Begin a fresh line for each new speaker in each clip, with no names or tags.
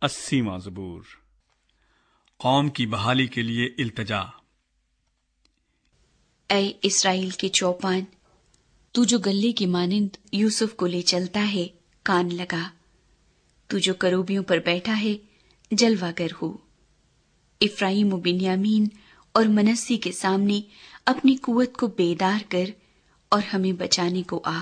80واں زبور، قوم کی بحالی کے لیے التجا۔
اے اسرائیل کے چوپان، تو جو گلے کی مانند یوسف کو لے چلتا ہے، کان لگا۔ تو جو کروبیوں پر بیٹھا ہے، جلوہ گر ہو۔ افرایم و بنیامین اور منسی کے سامنے اپنی قوت کو بیدار کر اور ہمیں بچانے کو آ۔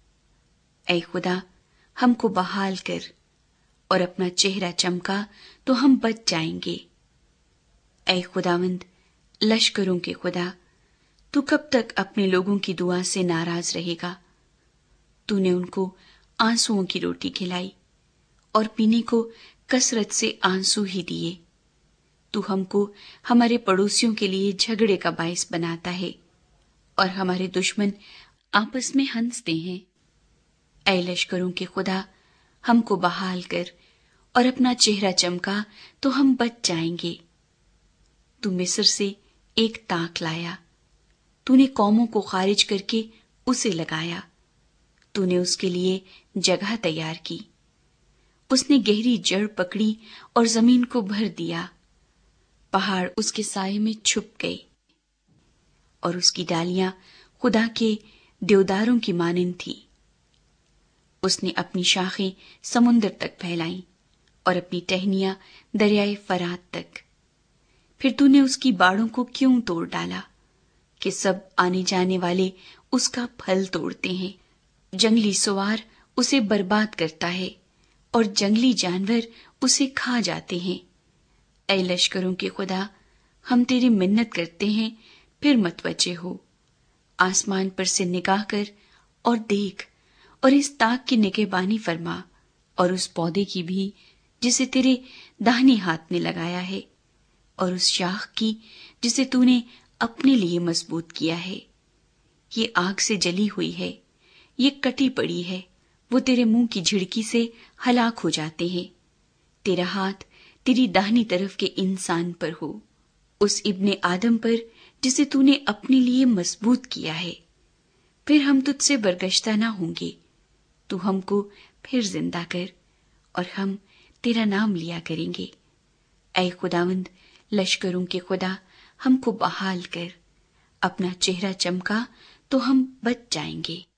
اے خدا، ہم کو بحال کر اور اپنا چہرہ چمکا تو ہم بچ جائیں گے۔ اے خداوند، لشکروں کے خدا، تو کب تک اپنے لوگوں کی دعا سے ناراض رہے گا؟ تو نے ان کو آنسوؤں کی روٹی کھلائی اور پینے کو کثرت سے آنسو ہی دیے۔ تو ہم کو ہمارے پڑوسیوں کے لیے جھگڑے کا باعث بناتا ہے اور ہمارے دشمن آپس میں ہنستے ہیں۔ اے لشکروں کے خدا، ہم کو بحال کر اور اپنا چہرہ چمکا تو ہم بچ جائیں گے۔ تو مصر سے ایک تاک لایا، تو نے قوموں کو خارج کر کے اسے لگایا۔ تو نے اس کے لیے جگہ تیار کی، اس نے گہری جڑ پکڑی اور زمین کو بھر دیا۔ پہاڑ اس کے سائے میں چھپ گئے اور اس کی ڈالیاں خدا کے دیوداروں کی مانند تھی۔ اس نے اپنی شاخیں سمندر تک پھیلائیں اور اپنی ٹہنیاں دریائے فرات تک۔ پھر تو نے اس کی باڑوں کو کیوں توڑ ڈالا کہ سب آنے جانے والے اس کا پھل توڑتے ہیں؟ جنگلی سوار اسے برباد کرتا ہے اور جنگلی جانور اسے کھا جاتے ہیں۔ اے لشکروں کے خدا، ہم تیری منت کرتے ہیں، پھر متوجہ ہو۔ آسمان پر سے نگاہ کر اور دیکھ، اور اس تاک کی نگہبانی فرما، اور اس پودے کی بھی جسے تیرے داہنے ہاتھ نے لگایا ہے، اور اس شاخ کی جسے تو نے اپنے لیے مضبوط کیا ہے۔ یہ آگ سے جلی ہوئی ہے، یہ کٹی پڑی ہے، وہ تیرے منہ کی جھڑکی سے ہلاک ہو جاتے ہیں۔ تیرا ہاتھ تیری داہنی طرف کے انسان پر ہو، اس ابن آدم پر جسے تو نے اپنے لیے مضبوط کیا ہے۔ پھر ہم تجھ سے برگشتہ نہ ہوں گے۔ تو ہم کو پھر زندہ کر اور ہم تیرا نام لیا کریں گے۔ اے خداوند، لشکروں کے خدا، ہم کو بحال کر، اپنا چہرہ چمکا تو ہم بچ جائیں گے۔